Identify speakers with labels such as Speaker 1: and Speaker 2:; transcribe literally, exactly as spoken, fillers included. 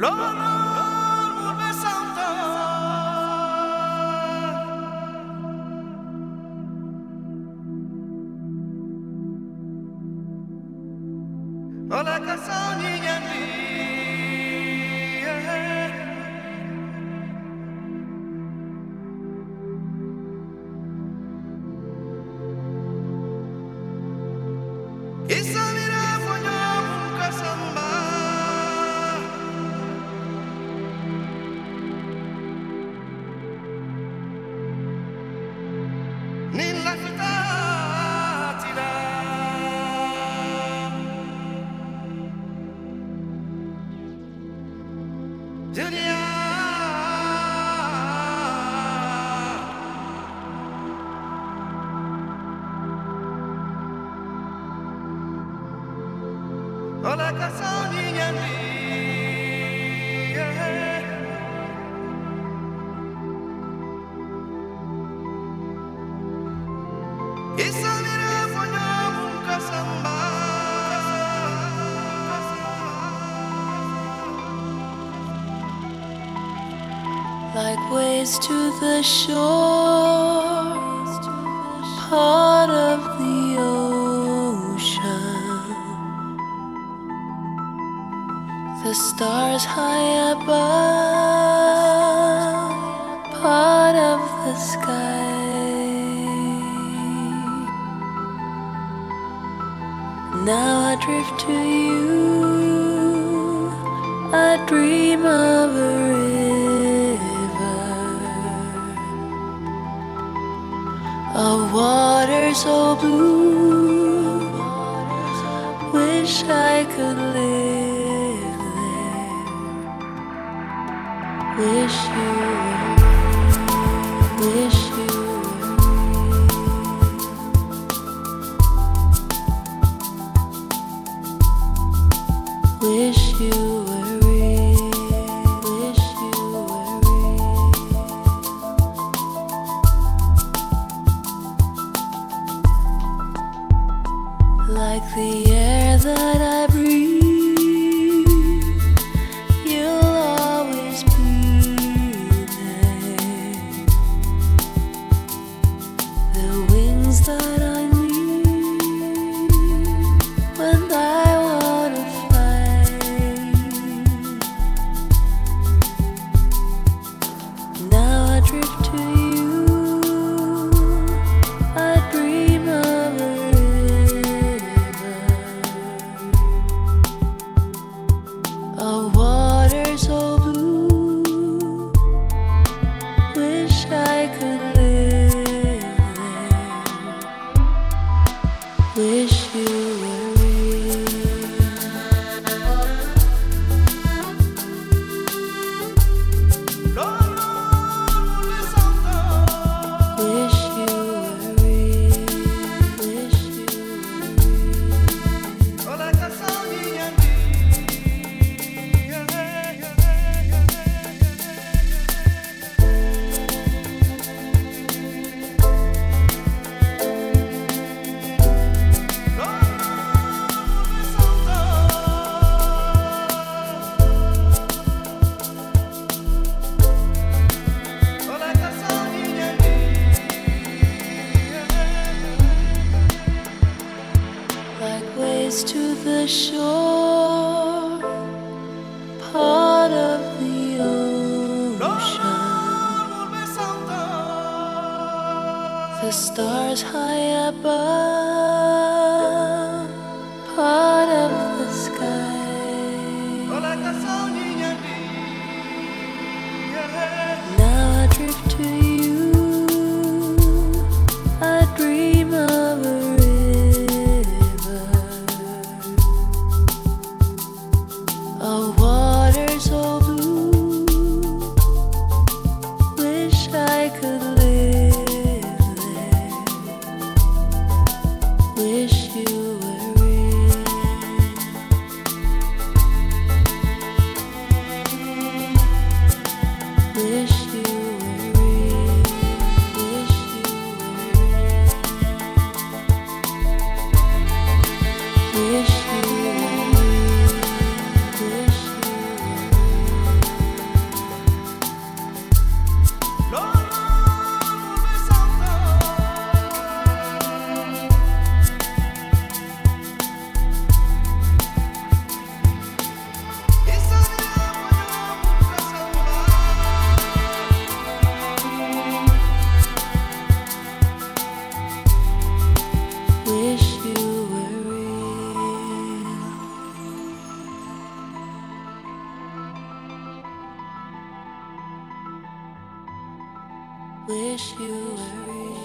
Speaker 1: Ola kasani yandi Isamira fonyo kasamba Nilla fitatila Dunia Ola kasani yandi Isamira fonyo kasamba
Speaker 2: Like waves to the shore, part of the ocean. The stars high above, part of the sky. Now I drift to you, I dream of a river, of water so blue, wish I could live there, wish you were, wish you were, wish you were real, wish you were real. Like the air that I breathe, you'll always be there. The wings that I need when I wanna fly. Now I drift to you, I dream of a of water so blue, wish I could live there, wish you were real, wish you were real, wish you were real.
Speaker 1: Ola kasani yandi
Speaker 2: Like waves to the shore, part of the ocean. The stars high above, part of the sky. Now I drift to you, I dream of a river, of water so blue, wish I could live there, wish Wish you were real.